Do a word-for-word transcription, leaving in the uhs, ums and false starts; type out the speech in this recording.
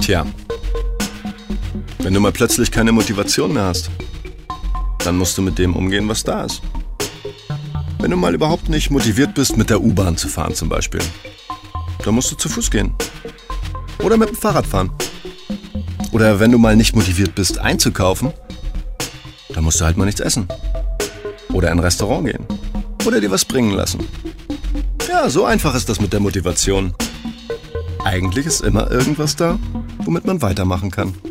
Tja, wenn du mal plötzlich keine Motivation mehr hast, dann musst du mit dem umgehen, was da ist. Wenn du mal überhaupt nicht motiviert bist, mit der U-Bahn zu fahren zum Beispiel, dann musst du zu Fuß gehen. Oder mit dem Fahrrad fahren. Oder wenn du mal nicht motiviert bist, einzukaufen, dann musst du halt mal nichts essen. Oder in ein Restaurant gehen. Oder dir was bringen lassen. Ja, so einfach ist das mit der Motivation. Eigentlich ist immer irgendwas da, womit man weitermachen kann.